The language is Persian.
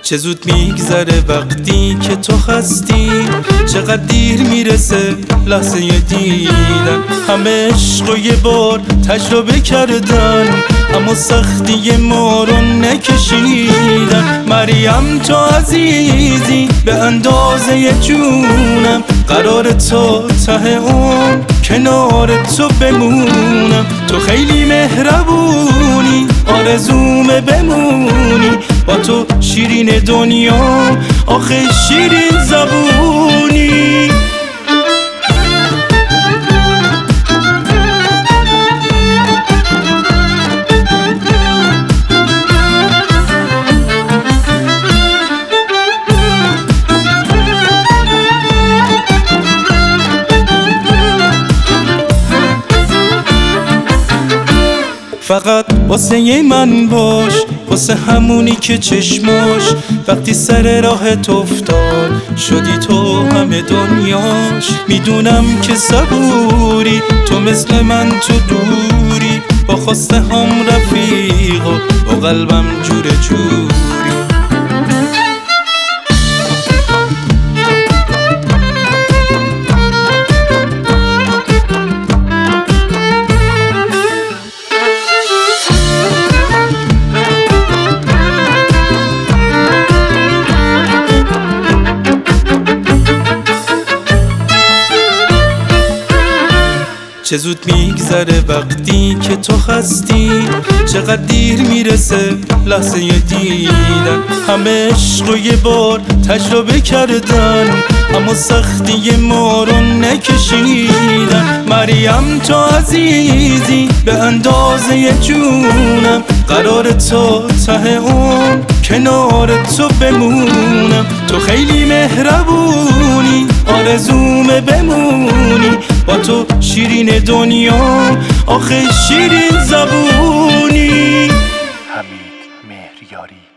چه زود میگذره وقتی که تو هستی، چقدر دیر میرسه لحظه دیدن. همه عشق رو یه بار تجربه کردن، اما سختی ما رو نکشیدن. مریم تو عزیزی به اندازه جونم، قرار تا ته اون کنار تو بمونم. تو خیلی مهربونی، آرزومه بمونی با تو شیرین دنیا، آخه شیرین زبونی. فقط واسه من باش، واسه همونی که چشماش وقتی سر راهت افتاد شدی تو همه دنیاش. میدونم که صبوری، تو مثل من تو دوری، با خواسته هم رفیق و با قلبم جور جوری. چه زود میگذره وقتی که تو هستی، چقدر دیر میرسه لحظه دیدن. همه عشق رو یه بار تجربه کردن، اما سختی ما رو نکشیدن. مریم تو عزیزی به اندازه جونم، قرار تا ته اون کنار تو بمونم. تو خیلی مهربونی، آرزومه بمونی با تو شیرین دنیا، آخه شیرین زبونی. حمید مهریاری.